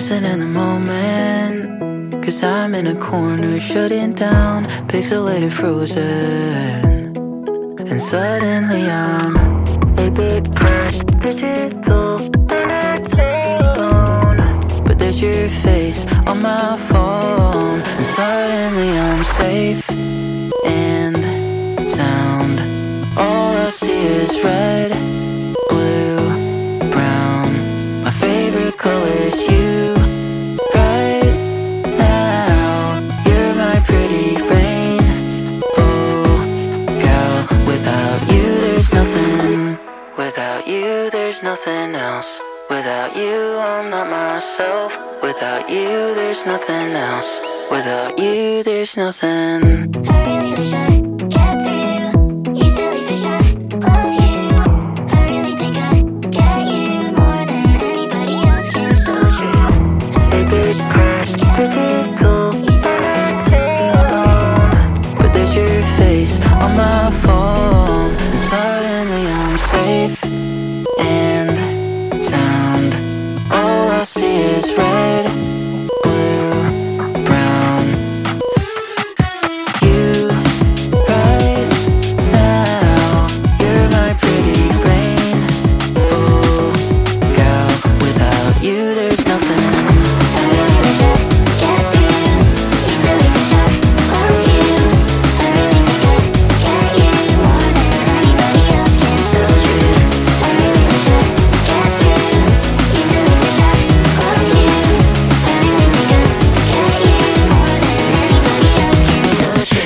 missing in the moment. Cause I'm in a corner, shutting down, pixelated, frozen. And suddenly I'm a big crash, digital monotone. But there's your face on my phone. And suddenly I'm safe and sound. All I see is red, blue, brown. My favorite color is you. Right now, you're my pretty rainbow girl. Without you, there's nothing. Without you, there's nothing else. Without you, I'm not myself. Without you, there's nothing else. Without you, there's nothing. I really wish I